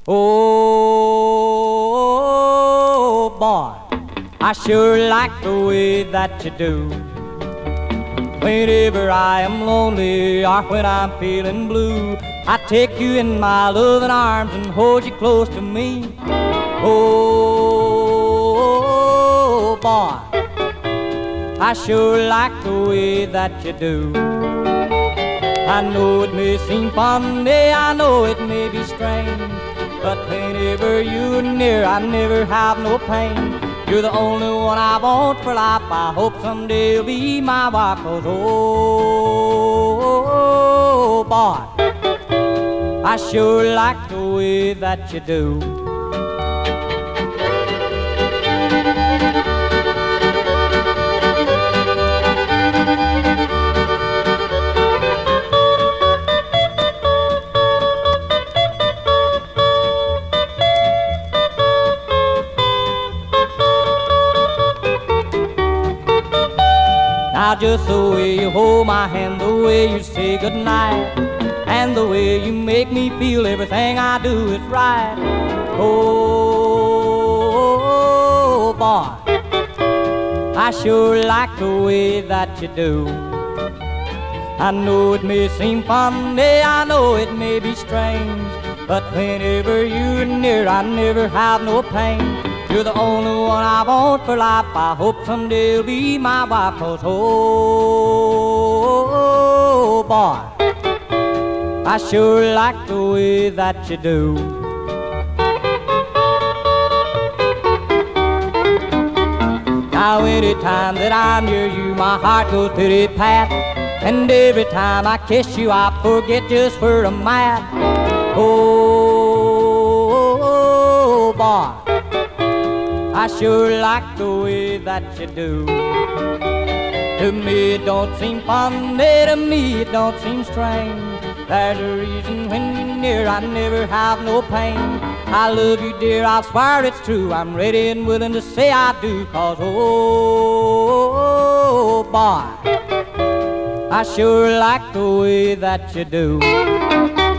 Oh, boy, I sure like the way that you do. Whenever I am lonely or when I'm feeling blue, I take you in my loving arms and hold you close to me. Oh, boy, I sure like the way that you do. I know it may seem funny, I know it may be strange, but whenever you're near, I never have no pain. You're the only one I want for life. I hope someday you'll be my wife. 'Cause oh, boy, I sure like the way that you do. Now just the way you hold my hand, the way you say goodnight, and the way you make me feel everything I do is right. Oh, boy, I sure like the way that you do. I know it may seem funny, I know it may be strange, but whenever you're near, I never have no pain. You're the only one I want for life. I hope someday you'll be my wife. 'Cause oh, boy, I sure like the way that you do. Now anytime that I'm near you, my heart goes pity-pat, and every time I kiss you, I forget just where I'm at. Oh, boy, I sure like the way that you do. To me it don't seem funny, to me it don't seem strange. There's a reason when you're near, I never have no pain. I love you, dear, I swear it's true. I'm ready and willing to say I do. 'Cause oh, boy, I sure like the way that you do.